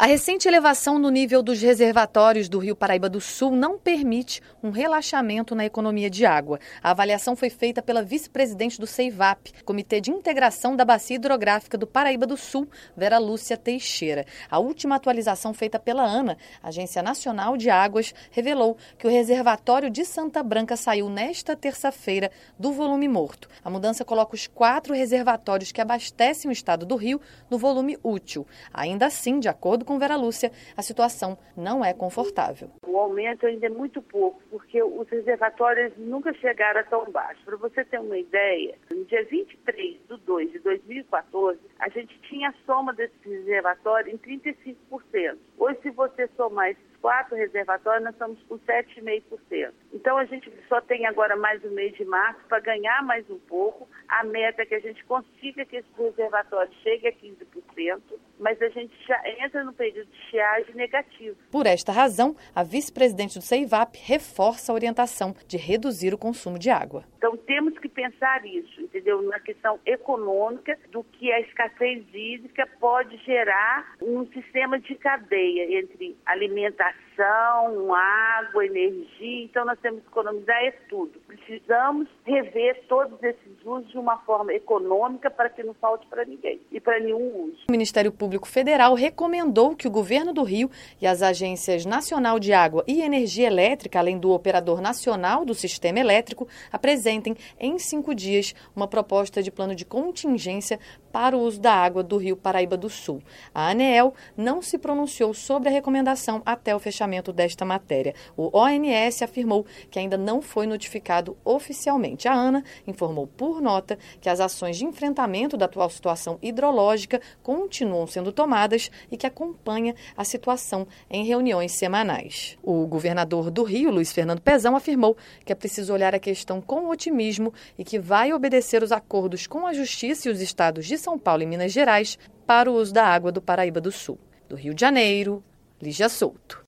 A recente elevação no nível dos reservatórios do Rio Paraíba do Sul não permite um relaxamento na economia de água. A avaliação foi feita pela vice-presidente do CEIVAP, Comitê de Integração da Bacia Hidrográfica do Paraíba do Sul, Vera Lúcia Teixeira. A última atualização feita pela ANA, Agência Nacional de Águas, revelou que o reservatório de Santa Branca saiu nesta terça-feira do volume morto. A mudança coloca os 4 reservatórios que abastecem o estado do Rio no volume útil. Ainda assim, de acordo com Vera Lúcia, a situação não é confortável. O aumento ainda é muito pouco, porque os reservatórios nunca chegaram a tão baixo. Para você ter uma ideia, no dia 23/2/2014, a gente tinha a soma desse reservatório em 35%. Hoje, se você somar esses 4 reservatórios, nós estamos com 7,5%. Então, a gente só tem agora mais o mês de março para ganhar mais um pouco. A meta é que a gente consiga que esse reservatório chegue a 15%, mas a gente já entra no período de estiagem negativo. Por esta razão, a vice-presidente do CEIVAP reforça a orientação de reduzir o consumo de água. Então, temos que pensar isso, entendeu? Na questão econômica, do que a escassez hídrica pode gerar um sistema de cadeia entre alimentação, água, energia. Então, nós temos que economizar isso tudo. Precisamos rever todos esses usos de uma forma econômica para que não falte para ninguém e para nenhum uso. O Ministério Público Federal recomendou que o governo do Rio e as agências Nacional de Água e Energia Elétrica, além do Operador Nacional do Sistema Elétrico, apresentem em 5 dias uma proposta de plano de contingência para o uso da água do Rio Paraíba do Sul. A ANEEL não se pronunciou sobre a recomendação até o fechamento desta matéria. O ONS afirmou que ainda não foi notificado oficialmente. A ANA informou por nota que as ações de enfrentamento da atual situação hidrológica continuam sendo tomadas e que acompanha a situação em reuniões semanais. O governador do Rio, Luiz Fernando Pezão, afirmou que é preciso olhar a questão com otimismo e que vai obedecer os acordos com a Justiça e os estados de São Paulo e Minas Gerais para o uso da água do Paraíba do Sul. Do Rio de Janeiro, Lígia Souto.